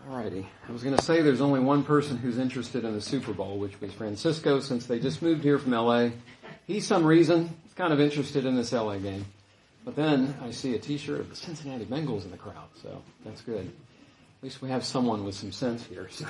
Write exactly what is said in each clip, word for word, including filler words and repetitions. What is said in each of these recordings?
Alrighty. I was going to say there's only one person who's interested in the Super Bowl, which was Francisco, since they just moved here from L A. He's some reason is kind of interested in this L A game. But then I see a t-shirt of the Cincinnati Bengals in the crowd, so that's good. At least we have someone with some sense here. So.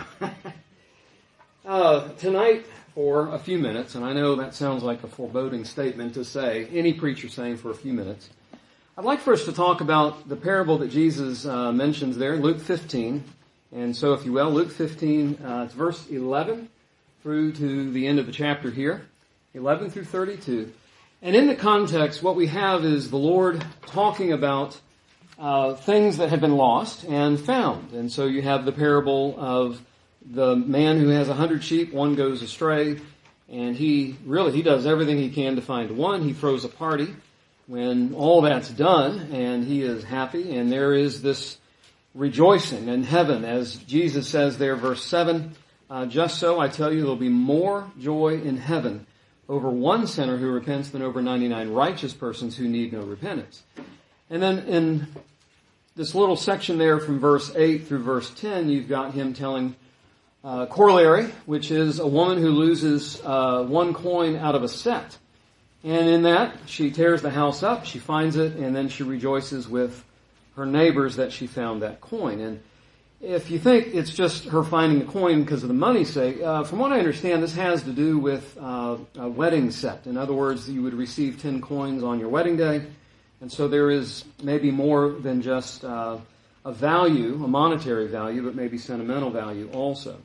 uh, tonight, for a few minutes, and I know that sounds like a foreboding statement to say, any preacher saying for a few minutes, I'd like for us to talk about the parable that Jesus uh, mentions there in Luke fifteen. And so, if you will, Luke fifteen, uh, it's verse eleven through to the end of the chapter here, eleven through thirty-two. And in the context, what we have is the Lord talking about uh, things that have been lost and found. And so you have the parable of the man who has a hundred sheep, one goes astray, and he really, he does everything he can to find one. He throws a party when all that's done, and he is happy, and there is this rejoicing in heaven, as Jesus says there, verse seven, uh, just so I tell you, there'll be more joy in heaven over one sinner who repents than over ninety-nine righteous persons who need no repentance. And then in this little section there from verse eight through verse ten, you've got him telling uh, corollary, which is a woman who loses uh, one coin out of a set. And in that, she tears the house up, she finds it, and then she rejoices with her neighbors that she found that coin. And if you think it's just her finding the coin because of the money's sake, uh, from what I understand, this has to do with uh, a wedding set. In other words, you would receive ten coins on your wedding day. And so there is maybe more than just uh, a value, a monetary value, but maybe sentimental value also.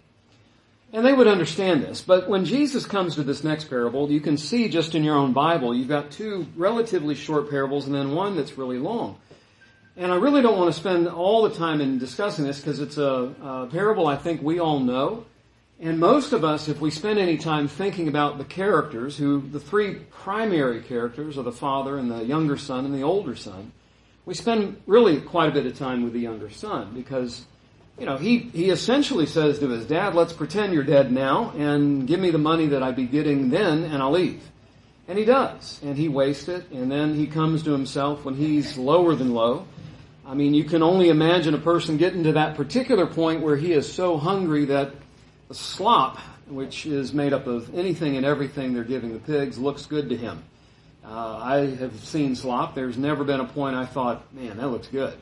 And they would understand this. But when Jesus comes to this next parable, you can see just in your own Bible, you've got two relatively short parables and then one that's really long. And I really don't want to spend all the time in discussing this because it's a, a parable I think we all know. And most of us, if we spend any time thinking about the characters, who the three primary characters are the father and the younger son and the older son, we spend really quite a bit of time with the younger son because, you know, he, he essentially says to his dad, let's pretend you're dead now and give me the money that I'd be getting then and I'll leave. And he does. And he wastes it. And then he comes to himself when he's lower than low. I mean, you can only imagine a person getting to that particular point where he is so hungry that the slop, which is made up of anything and everything they're giving the pigs, looks good to him. Uh, I have seen slop. There's never been a point I thought, man, that looks good.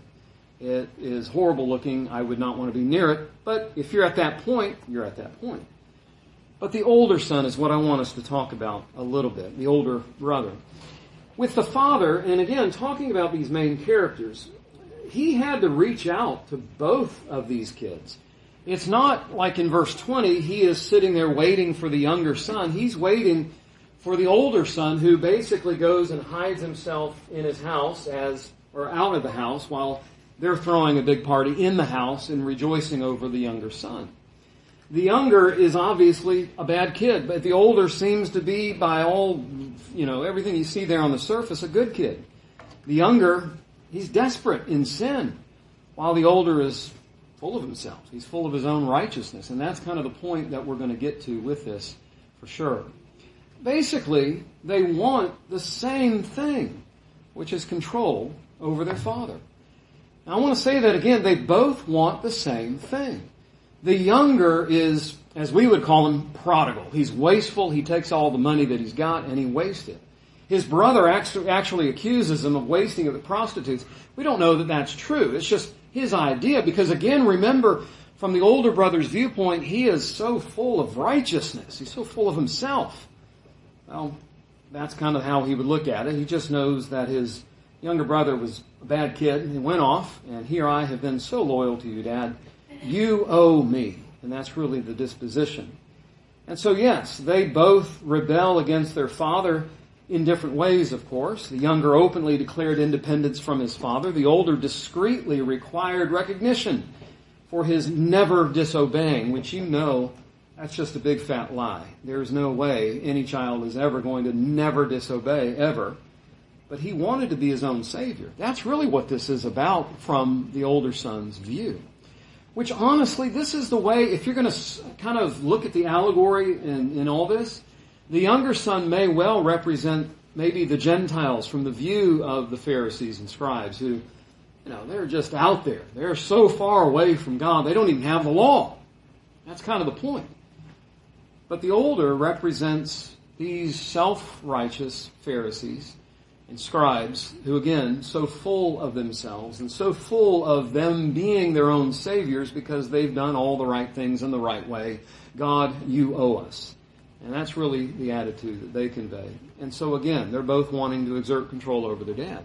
It is horrible looking. I would not want to be near it. But if you're at that point, you're at that point. But the older son is what I want us to talk about a little bit, the older brother. With the father, and again, talking about these main characters, he had to reach out to both of these kids. It's not like in verse twenty, he is sitting there waiting for the younger son. He's waiting for the older son who basically goes and hides himself in his house as, or out of the house while they're throwing a big party in the house and rejoicing over the younger son. The younger is obviously a bad kid, but the older seems to be, by all, you know, everything you see there on the surface, a good kid. The younger, he's desperate in sin, while the older is full of himself. He's full of his own righteousness, and that's kind of the point that we're going to get to with this for sure. Basically, they want the same thing, which is control over their father. Now, I want to say that again, they both want the same thing. The younger is, as we would call him, prodigal. He's wasteful. He takes all the money that he's got and he wastes it. His brother actually, actually accuses him of wasting it with prostitutes. We don't know that that's true. It's just his idea because, again, remember, from the older brother's viewpoint, he is so full of righteousness. He's so full of himself. Well, that's kind of how he would look at it. He just knows that his younger brother was a bad kid. He went off, and here I have been so loyal to you, Dad. You owe me. And that's really the disposition. And so, yes, they both rebel against their father in different ways, of course. The younger openly declared independence from his father. The older discreetly required recognition for his never disobeying, which you know, that's just a big fat lie. There's no way any child is ever going to never disobey, ever. But he wanted to be his own savior. That's really what this is about from the older son's view. Which honestly, this is the way, if you're going to kind of look at the allegory in, in all this, the younger son may well represent maybe the Gentiles from the view of the Pharisees and scribes who, you know, they're just out there. They're so far away from God, they don't even have the law. That's kind of the point. But the older represents these self-righteous Pharisees and scribes who, again, so full of themselves and so full of them being their own saviors because they've done all the right things in the right way. God, you owe us. And that's really the attitude that they convey. And so again, they're both wanting to exert control over their dad.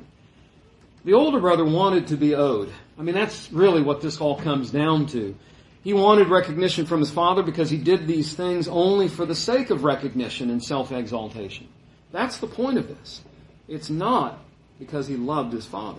The older brother wanted to be owed. I mean, that's really what this all comes down to. He wanted recognition from his father because he did these things only for the sake of recognition and self-exaltation. That's the point of this. It's not because he loved his father.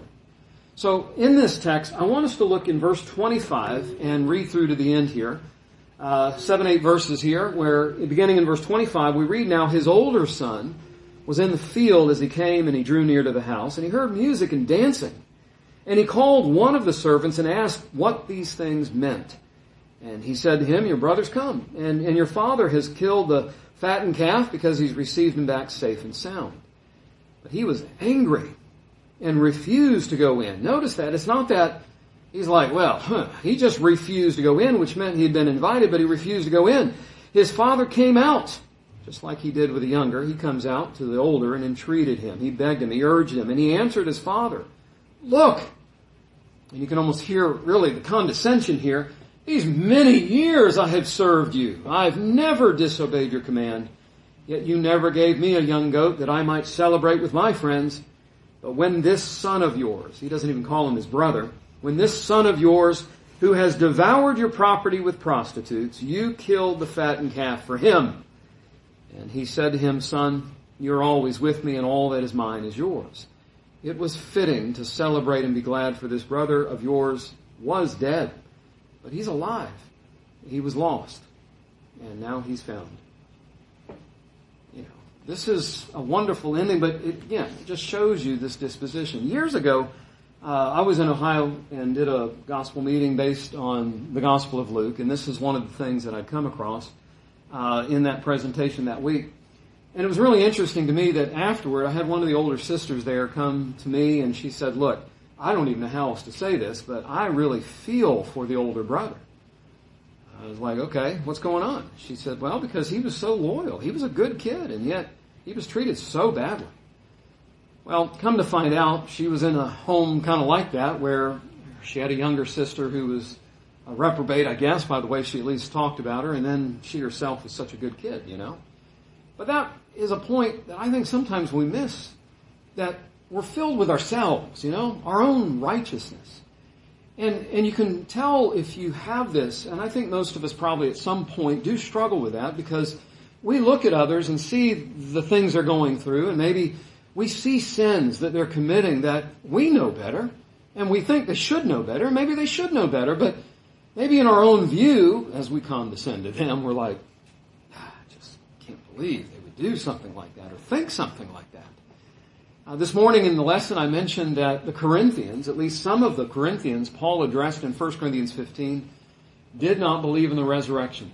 So in this text, I want us to look in verse twenty-five and read through to the end here. Uh, seven, eight verses here, where beginning in verse twenty-five, we read, "Now his older son was in the field as he came, and he drew near to the house, and he heard music and dancing. And he called one of the servants and asked what these things meant. And he said to him, Your brother's come, and, and your father has killed the fattened calf because he's received him back safe and sound. But he was angry and refused to go in." Notice that. It's not that he's like, well, huh, he just refused to go in, which meant he had been invited, but he refused to go in. His father came out, just like he did with the younger. He comes out to the older and entreated him. He begged him. He urged him. And he answered his father, "Look," and you can almost hear really the condescension here, "these many years I have served you. I've never disobeyed your command. Yet you never gave me a young goat that I might celebrate with my friends. But when this son of yours," he doesn't even call him his brother, "when this son of yours who has devoured your property with prostitutes, you killed the fattened calf for him." And he said to him, "Son, you're always with me, and all that is mine is yours. It was fitting to celebrate and be glad, for this brother of yours was dead, but he's alive. He was lost, and now he's found." You know, this is a wonderful ending, but it, again, it just shows you this disposition. Years ago, uh, I was in Ohio and did a gospel meeting based on the Gospel of Luke, and this is one of the things that I'd come across uh, in that presentation that week. And it was really interesting to me that afterward, I had one of the older sisters there come to me, and she said, "Look, I don't even know how else to say this, but I really feel for the older brother." I was like, "Okay, what's going on?" She said, "Well, because he was so loyal. He was a good kid, and yet he was treated so badly." Well, come to find out, she was in a home kind of like that, where she had a younger sister who was a reprobate, I guess, by the way she at least talked about her, and then she herself was such a good kid, you know. But that is a point that I think sometimes we miss, that we're filled with ourselves, you know, our own righteousness. And and you can tell if you have this, and I think most of us probably at some point do struggle with that, because we look at others and see the things they're going through, and maybe we see sins that they're committing that we know better, and we think they should know better. Maybe they should know better, but maybe in our own view, as we condescend to them, we're like, ah, I just can't believe they would do something like that or think something like that. Uh, this morning in the lesson I mentioned that the Corinthians, at least some of the Corinthians, Paul addressed in First Corinthians fifteen, did not believe in the resurrection.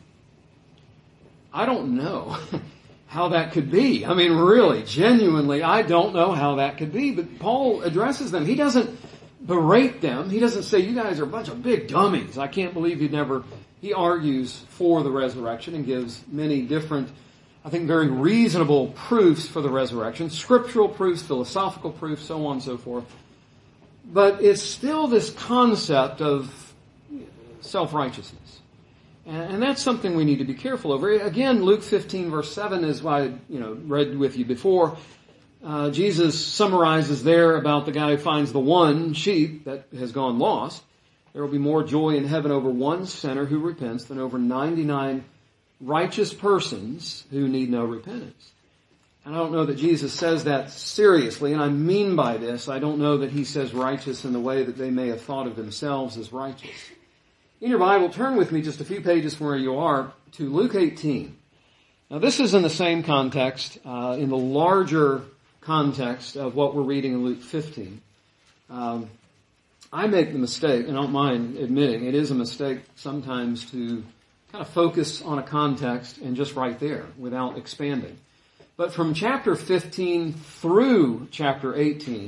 I don't know how that could be. I mean, really, genuinely, I don't know how that could be. But Paul addresses them. He doesn't berate them. He doesn't say, "You guys are a bunch of big dummies. I can't believe you'd never..." He argues for the resurrection and gives many different, I think, very reasonable proofs for the resurrection. Scriptural proofs, philosophical proofs, so on and so forth. But it's still this concept of self-righteousness. And that's something we need to be careful over. Again, Luke fifteen verse seven is what I you know, read with you before. Uh, Jesus summarizes there about the guy who finds the one sheep that has gone lost. There will be more joy in heaven over one sinner who repents than over ninety-nine righteous persons who need no repentance. And I don't know that Jesus says that seriously, and I mean by this, I don't know that he says righteous in the way that they may have thought of themselves as righteous. In your Bible, turn with me just a few pages from where you are to Luke eighteen. Now this is in the same context, uh, in the larger context of what we're reading in Luke fifteen. Um, I make the mistake, and I don't mind admitting, it is a mistake sometimes to kind of focus on a context and just right there without expanding. But from chapter fifteen through chapter eighteen,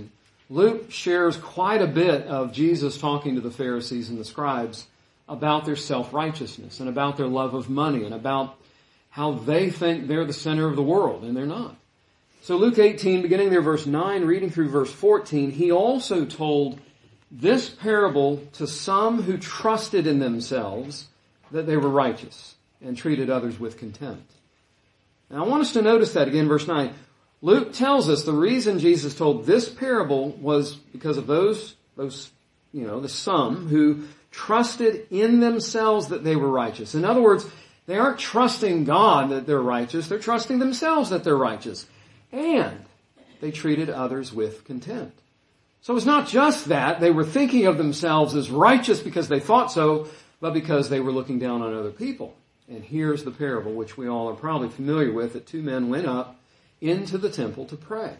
Luke shares quite a bit of Jesus talking to the Pharisees and the scribes about their self-righteousness and about their love of money and about how they think they're the center of the world, and they're not. So Luke eighteen, beginning there verse nine, reading through verse fourteen, he also told this parable to some who trusted in themselves that they were righteous and treated others with contempt. Now I want us to notice that again, verse nine. Luke tells us the reason Jesus told this parable was because of those, those, you know, the some who trusted in themselves that they were righteous. In other words, they aren't trusting God that they're righteous, they're trusting themselves that they're righteous. And they treated others with contempt. So it's not just that they were thinking of themselves as righteous because they thought so, but because they were looking down on other people. And here's the parable, which we all are probably familiar with, that two men went up into the temple to pray.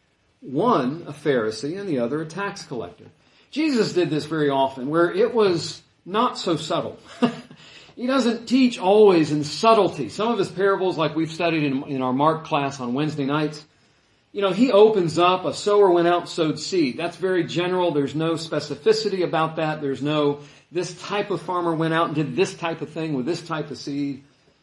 One, a Pharisee, and the other, a tax collector. Jesus did this very often, where it was not so subtle. He doesn't teach always in subtlety. Some of his parables, like we've studied in, in our Mark class on Wednesday nights, you know, he opens up, a sower went out and sowed seed. That's very general. There's no specificity about that. There's no, this type of farmer went out and did this type of thing with this type of seed.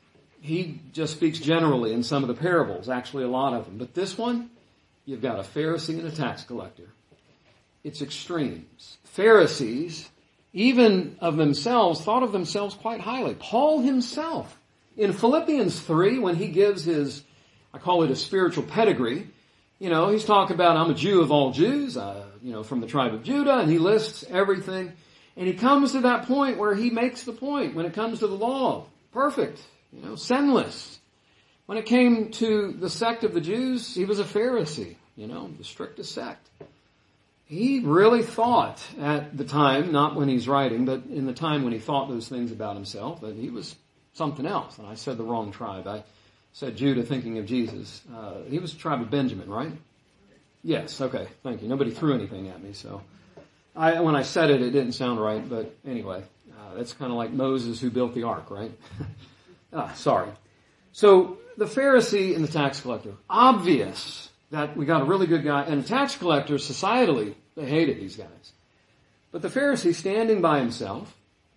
He just speaks generally in some of the parables, actually a lot of them. But this one, you've got a Pharisee and a tax collector. It's extremes. Pharisees, even of themselves, thought of themselves quite highly. Paul himself, in Philippians three, when he gives his, I call it a spiritual pedigree, you know, he's talking about, I'm a Jew of all Jews, uh, you know, from the tribe of Judah, and he lists everything. And he comes to that point where he makes the point, when it comes to the law, perfect, you know, sinless. When it came to the sect of the Jews, he was a Pharisee, you know, the strictest sect. He really thought at the time, not when he's writing, but in the time when he thought those things about himself, that he was something else. And I said the wrong tribe. I said Judah thinking of Jesus. Uh, he was the tribe of Benjamin, right? Yes, okay, thank you. Nobody threw anything at me, so. I, when I said it, it didn't sound right, but anyway, uh, that's kind of like Moses who built the ark, right? ah, sorry. So, the Pharisee and the tax collector, obvious that we got a really good guy, and the tax collector, societally, they hated these guys. But the Pharisee standing by himself,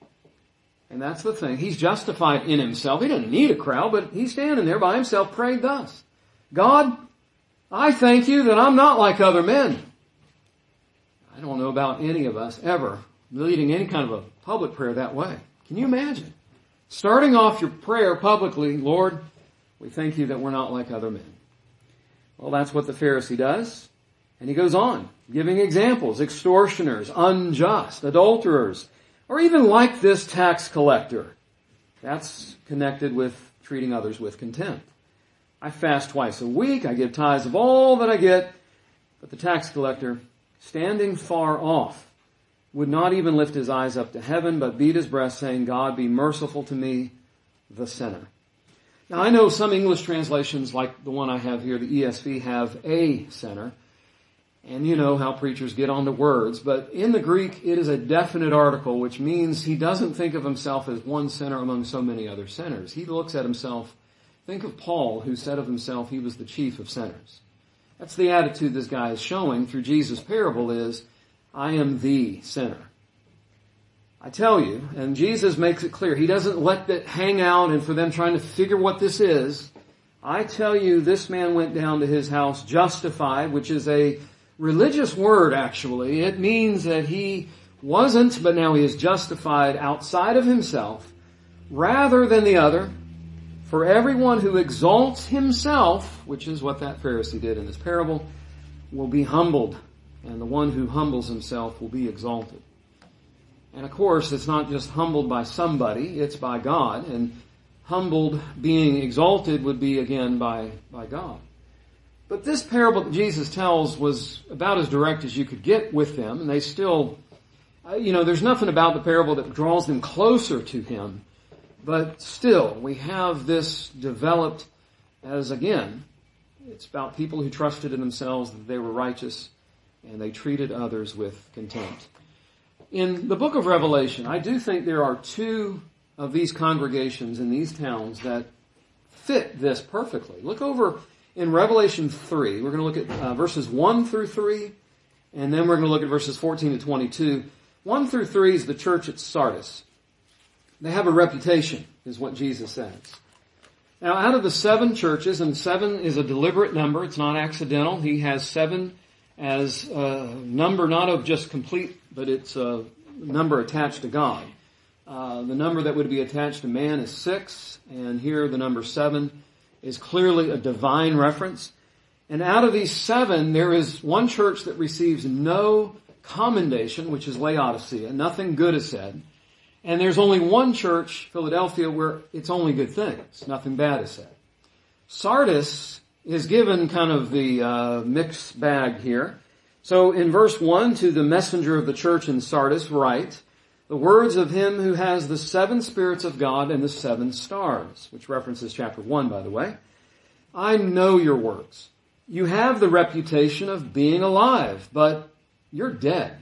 and that's the thing, he's justified in himself. He doesn't need a crowd, but he's standing there by himself, praying thus: God, I thank you that I'm not like other men. I don't know about any of us ever leading any kind of a public prayer that way. Can you imagine? Starting off your prayer publicly, Lord, we thank you that we're not like other men. Well, that's what the Pharisee does. And he goes on, giving examples: extortioners, unjust, adulterers, or even like this tax collector. That's connected with treating others with contempt. I fast twice a week, I give tithes of all that I get, but the tax collector, standing far off, would not even lift his eyes up to heaven, but beat his breast, saying, God, be merciful to me, the sinner. Now, I know some English translations, like the one I have here, the E S V, have a sinner. And you know how preachers get onto words. But in the Greek, it is a definite article, which means he doesn't think of himself as one sinner among so many other sinners. He looks at himself, think of Paul, who said of himself he was the chief of sinners. That's the attitude this guy is showing through Jesus' parable is, I am the sinner. I tell you, and Jesus makes it clear, he doesn't let that hang out and for them trying to figure what this is. I tell you, this man went down to his house justified, which is a religious word actually. It means that he wasn't, but now he is justified outside of himself, rather than the other. For everyone who exalts himself, which is what that Pharisee did in this parable, will be humbled, and the one who humbles himself will be exalted. And of course, it's not just humbled by somebody, it's by God, and humbled, being exalted, would be again by, by God. But this parable that Jesus tells was about as direct as you could get with them, and they still, you know, there's nothing about the parable that draws them closer to him. But still, we have this developed as, again, it's about people who trusted in themselves that they were righteous, and they treated others with contempt. In the book of Revelation, I do think there are two of these congregations in these towns that fit this perfectly. Look over in Revelation three. We're going to look at uh, verses one through three, And then we're going to look at verses fourteen to twenty-two. One through three is the church at Sardis. They have a reputation, is what Jesus says. Now, out of the seven churches, and seven is a deliberate number, it's not accidental. He has seven as a number not of just complete, but it's a number attached to God. Uh, the number that would be attached to man is six, and here the number seven is clearly a divine reference. And out of these seven, there is one church that receives no commendation, which is Laodicea. Nothing good is said. And there's only one church, Philadelphia, where it's only good things. Nothing bad is said. Sardis is given kind of the uh, mixed bag here. So in verse one, to the messenger of the church in Sardis write, the words of him who has the seven spirits of God and the seven stars, which references chapter one, by the way. I know your works. You have the reputation of being alive, but you're dead.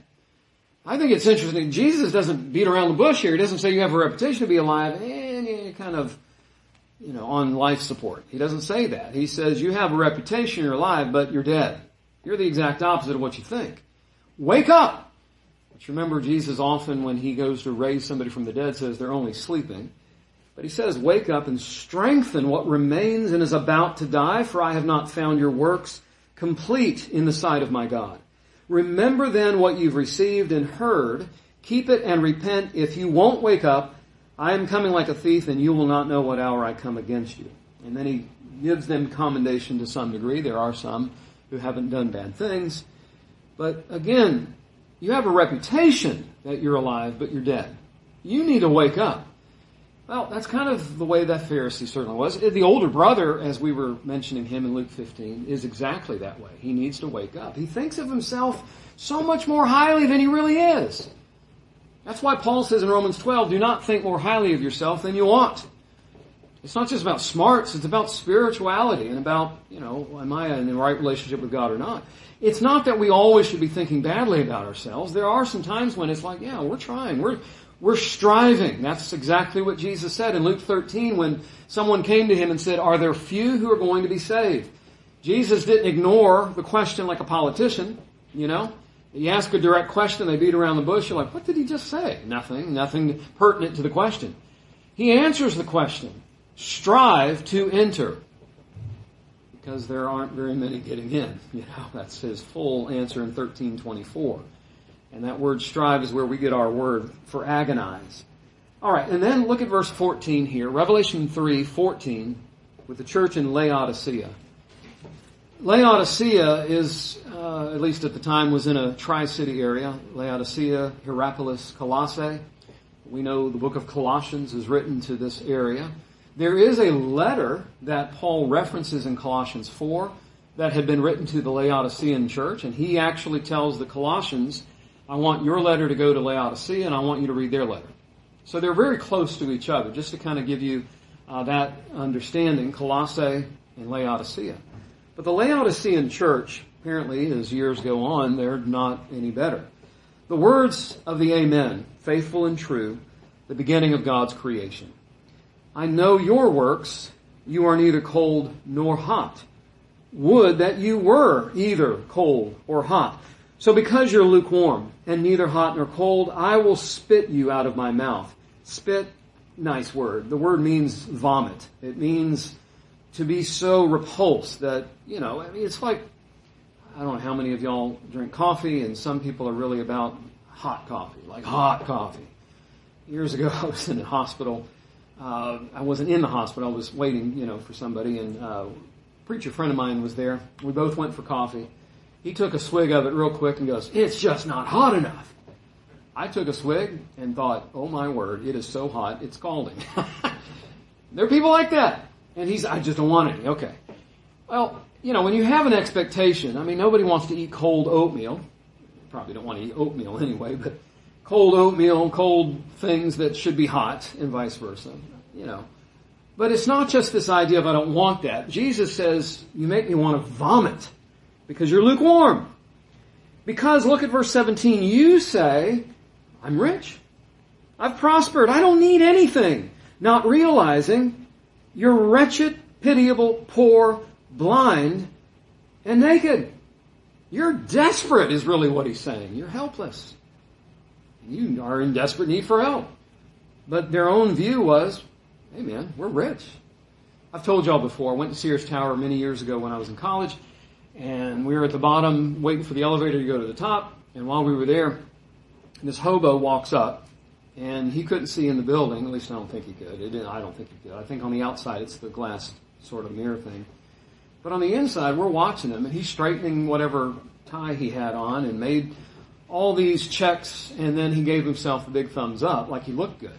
I think it's interesting. Jesus doesn't beat around the bush here. He doesn't say you have a reputation to be alive and you're kind of, you know, on life support. He doesn't say that. He says you have a reputation, you're alive, but you're dead. You're the exact opposite of what you think. Wake up! But remember, Jesus often, when he goes to raise somebody from the dead, says they're only sleeping. But he says, wake up and strengthen what remains and is about to die, for I have not found your works complete in the sight of my God. Remember then what you've received and heard. Keep it and repent. If you won't wake up, I am coming like a thief, and you will not know what hour I come against you. And then he gives them commendation to some degree. There are some who haven't done bad things. But again, you have a reputation that you're alive, but you're dead. You need to wake up. Well, that's kind of the way that Pharisee certainly was. The older brother, as we were mentioning him in Luke fifteen, is exactly that way. He needs to wake up. He thinks of himself so much more highly than he really is. That's why Paul says in Romans twelve, do not think more highly of yourself than you ought. It's not just about smarts, it's about spirituality and about, you know, am I in the right relationship with God or not? It's not that we always should be thinking badly about ourselves. There are some times when it's like, yeah, we're trying, we're We're striving. That's exactly what Jesus said in Luke thirteen when someone came to him and said, are there few who are going to be saved? Jesus didn't ignore the question like a politician, you know. You ask a direct question, they beat around the bush. You're like, what did he just say? Nothing. Nothing pertinent to the question. He answers the question. Strive to enter. Because there aren't very many getting in. You know, that's his full answer in thirteen twenty-four. And that word strive is where we get our word for agonize. All right, and then look at verse fourteen here. Revelation three fourteen with the church in Laodicea. Laodicea is, uh, at least at the time, was in a tri-city area. Laodicea, Hierapolis, Colossae. We know the book of Colossians is written to this area. There is a letter that Paul references in Colossians four that had been written to the Laodicean church, and he actually tells the Colossians, I want your letter to go to Laodicea, and I want you to read their letter. So they're very close to each other, just to kind of give you uh, that understanding, Colossae and Laodicea. But the Laodicean church, apparently, as years go on, they're not any better. The words of the Amen, faithful and true, the beginning of God's creation. I know your works, you are neither cold nor hot. Would that you were either cold or hot. So because you're lukewarm and neither hot nor cold, I will spit you out of my mouth. Spit, nice word. The word means vomit. It means to be so repulsed that, you know, I mean, it's like, I don't know how many of y'all drink coffee, and some people are really about hot coffee, like hot coffee. Years ago, I was in a hospital. Uh, I wasn't in the hospital. I was waiting, you know, for somebody, and uh, a preacher friend of mine was there. We both went for coffee. He took a swig of it real quick and goes, it's just not hot enough. I took a swig and thought, oh my word, it is so hot, it's scalding. There are people like that. And he's, I just don't want any. Okay. Well, you know, when you have an expectation, I mean, nobody wants to eat cold oatmeal. Probably don't want to eat oatmeal anyway, but cold oatmeal, cold things that should be hot, and vice versa, you know. But it's not just this idea of I don't want that. Jesus says, you make me want to vomit. Because you're lukewarm. Because, look at verse seventeen, you say, I'm rich. I've prospered. I don't need anything. Not realizing you're wretched, pitiable, poor, blind, and naked. You're desperate is really what he's saying. You're helpless. You are in desperate need for help. But their own view was, hey man, we're rich. I've told y'all before, I went to Sears Tower many years ago when I was in college, and we were at the bottom waiting for the elevator to go to the top, and while we were there, this hobo walks up, and he couldn't see in the building, at least I don't think he could. It didn't, I don't think he could. I think on the outside it's the glass sort of mirror thing. But on the inside, we're watching him, and he's straightening whatever tie he had on and made all these checks, and then he gave himself a big thumbs up like he looked good.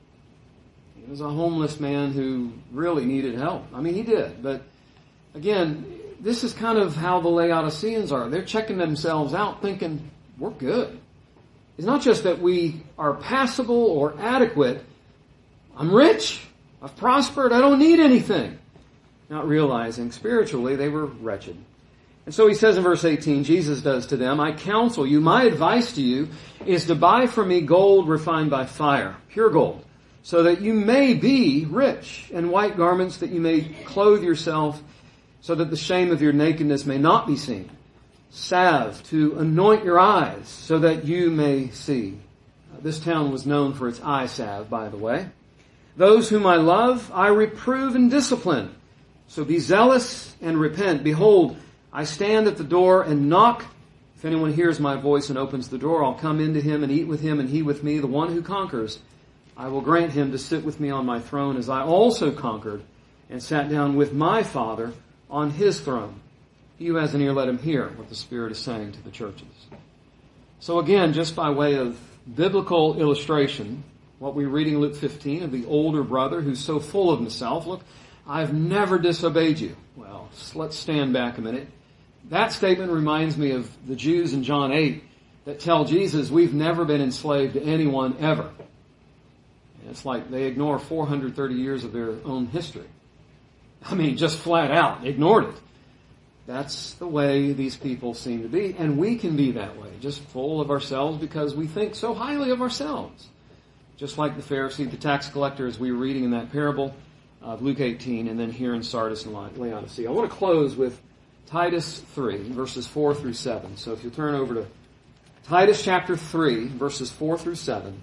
He was a homeless man who really needed help. I mean, he did. But again, this is kind of how the Laodiceans are. They're checking themselves out thinking, we're good. It's not just that we are passable or adequate. I'm rich. I've prospered. I don't need anything. Not realizing spiritually they were wretched. And so he says in verse eighteen, Jesus does to them, I counsel you, my advice to you is to buy from me gold refined by fire, pure gold, so that you may be rich, and white garments that you may clothe yourself, so that the shame of your nakedness may not be seen. Salve to anoint your eyes, so that you may see. Uh, this town was known for its eye salve, by the way. Those whom I love, I reprove and discipline. So be zealous and repent. Behold, I stand at the door and knock. If anyone hears my voice and opens the door, I'll come into him and eat with him and he with me. The one who conquers, I will grant him to sit with me on my throne, as I also conquered and sat down with my Father on his throne. He who has an ear, let him hear what the Spirit is saying to the churches. So again, just by way of biblical illustration, what we're reading in Luke fifteen of the older brother who's so full of himself. Look, I've never disobeyed you. Well, let's stand back a minute. That statement reminds me of the Jews in John eight that tell Jesus, we've never been enslaved to anyone ever. And it's like they ignore four hundred thirty years of their own history. I mean, just flat out ignored it. That's the way these people seem to be, and we can be that way, just full of ourselves because we think so highly of ourselves. Just like the Pharisee, the tax collector, as we were reading in that parable of Luke eighteen, and then here in Sardis and Laodicea. I want to close with Titus three, verses four through seven. So if you turn over to Titus chapter three, verses four through seven.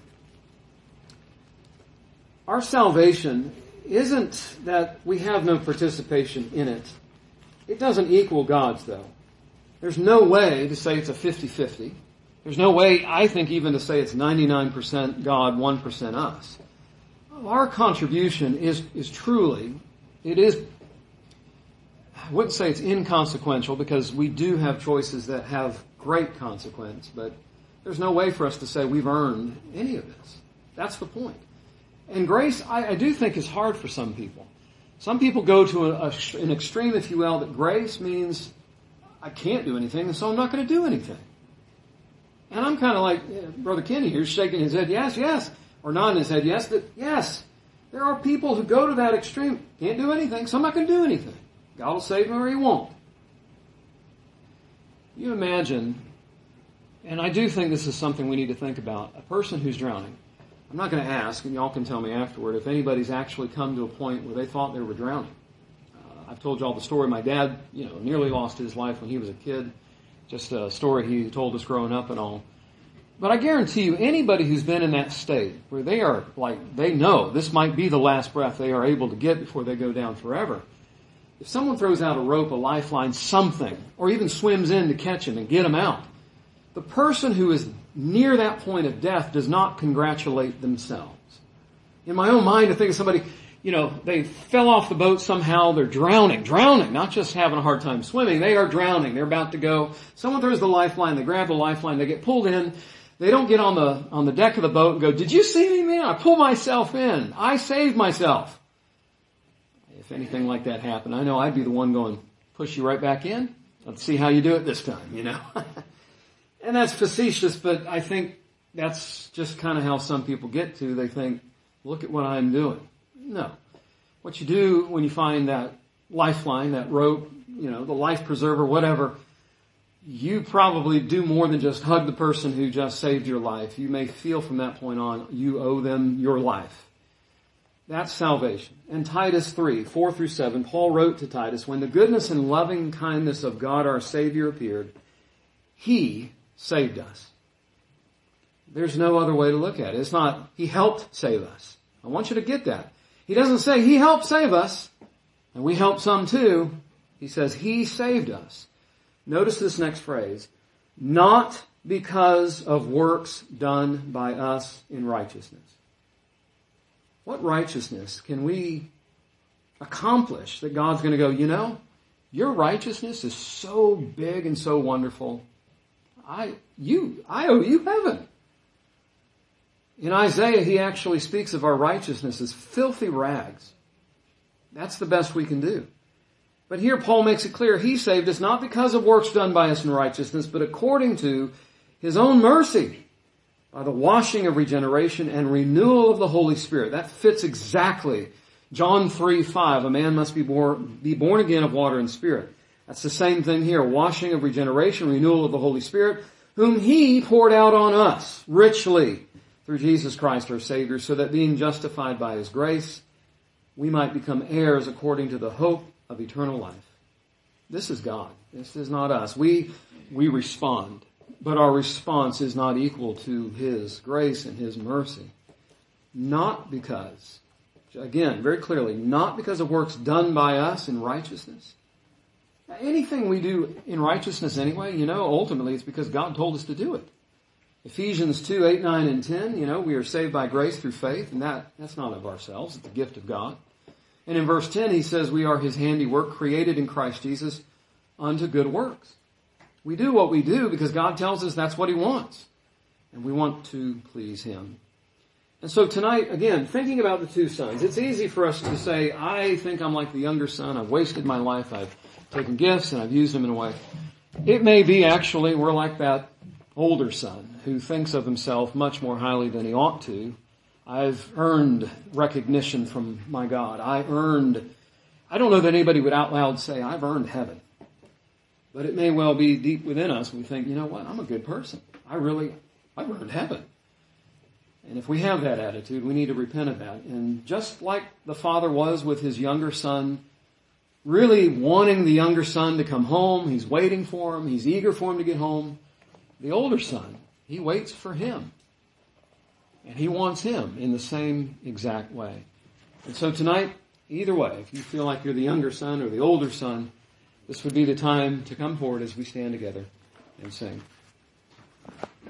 Our salvation isn't that we have no participation in it. It doesn't equal God's, though. There's no way to say it's a fifty-fifty. There's no way, I think, even to say it's ninety-nine percent God, one percent us. Our contribution is, is truly, it is, I wouldn't say it's inconsequential because we do have choices that have great consequence, but there's no way for us to say we've earned any of this. That's the point. And grace, I, I do think is hard for some people. Some people go to a, a, an extreme, if you will, that grace means I can't do anything, and so I'm not going to do anything. And I'm kind of like, yeah, Brother Kenny here, shaking his head, yes, yes, or nodding his head, yes, that, yes. There are people who go to that extreme, can't do anything, so I'm not going to do anything. God will save me or he won't. You imagine, and I do think this is something we need to think about, a person who's drowning. I'm not going to ask, and y'all can tell me afterward, if anybody's actually come to a point where they thought they were drowning. Uh, I've told y'all the story. My dad, you know, nearly lost his life when he was a kid. Just a story he told us growing up and all. But I guarantee you, anybody who's been in that state where they are like, they know this might be the last breath they are able to get before they go down forever. If someone throws out a rope, a lifeline, something, or even swims in to catch him and get him out, the person who is near that point of death does not congratulate themselves. In my own mind, I think of somebody, you know, they fell off the boat somehow, they're drowning, drowning, not just having a hard time swimming, they are drowning, they're about to go. Someone throws the lifeline, they grab the lifeline, they get pulled in, they don't get on the, on the deck of the boat and go, did you see me, man? I pulled myself in. I saved myself. If anything like that happened, I know I'd be the one going, push you right back in. Let's see how you do it this time, you know. And that's facetious, but I think that's just kind of how some people get to. They think, look at what I'm doing. No. What you do when you find that lifeline, that rope, you know, the life preserver, whatever, you probably do more than just hug the person who just saved your life. You may feel from that point on you owe them your life. That's salvation. And Titus three, four through seven, Paul wrote to Titus, when the goodness and loving kindness of God our Savior appeared, He saved us. There's no other way to look at it. It's not, He helped save us. I want you to get that. He doesn't say He helped save us, and we helped some too. He says He saved us. Notice this next phrase. Not because of works done by us in righteousness. What righteousness can we accomplish that God's going to go, you know, your righteousness is so big and so wonderful. I, you, I owe you heaven. In Isaiah, he actually speaks of our righteousness as filthy rags. That's the best we can do. But here Paul makes it clear He saved us not because of works done by us in righteousness, but according to His own mercy, by the washing of regeneration and renewal of the Holy Spirit. That fits exactly John three five. A man must be born, be born again of water and Spirit. That's the same thing here. Washing of regeneration, renewal of the Holy Spirit, whom He poured out on us richly through Jesus Christ our Savior, so that being justified by His grace, we might become heirs according to the hope of eternal life. This is God. This is not us. We, we respond, but our response is not equal to His grace and His mercy. Not because, again, very clearly, not because of works done by us in righteousness. Anything we do in righteousness anyway, you know, ultimately it's because God told us to do it. Ephesians two, eight, nine, and ten, you know, we are saved by grace through faith, and that, that's not of ourselves, it's the gift of God. And in verse ten, he says we are His handiwork, created in Christ Jesus unto good works. We do what we do because God tells us that's what He wants. And we want to please Him. And so tonight, again, thinking about the two sons, it's easy for us to say, I think I'm like the younger son, I've wasted my life, I've taken gifts and I've used them in a way. It may be actually we're like that older son who thinks of himself much more highly than he ought to. I've earned recognition from my God. I earned, I don't know that anybody would out loud say, I've earned heaven. But it may well be deep within us. We think, you know what, I'm a good person. I really, I've earned heaven. And if we have that attitude, we need to repent of that. And just like the father was with his younger son, really wanting the younger son to come home, he's waiting for him, he's eager for him to get home. The older son, he waits for him. And he wants him in the same exact way. And so tonight, either way, if you feel like you're the younger son or the older son, this would be the time to come forward as we stand together and sing.